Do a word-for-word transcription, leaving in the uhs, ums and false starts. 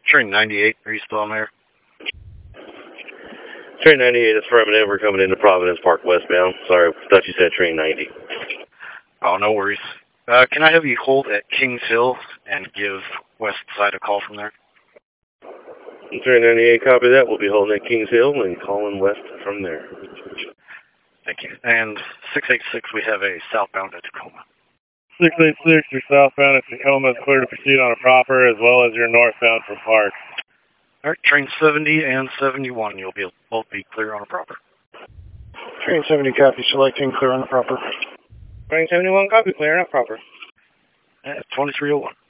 Train ninety-eight, are you still on there? Train ninety-eight is affirmative. We're coming into Providence Park westbound. Sorry, I thought you said train ninety. Oh, no worries. Uh, can I have you hold at Kings Hill and give West Side a call from there? Train ninety-eight, copy that. We'll be holding at Kings Hill and calling west from there. Thank you. And six eight six, we have a southbound at Tacoma. six eight six, your southbound at Tacoma is clear to proceed on a proper, as well as your northbound from Park. All right, train seventy and seventy-one, you'll be both be clear on a proper. Train seventy, copy, selecting, clear on the proper. Train seventy-one, copy, clear on a proper. At twenty-three oh one.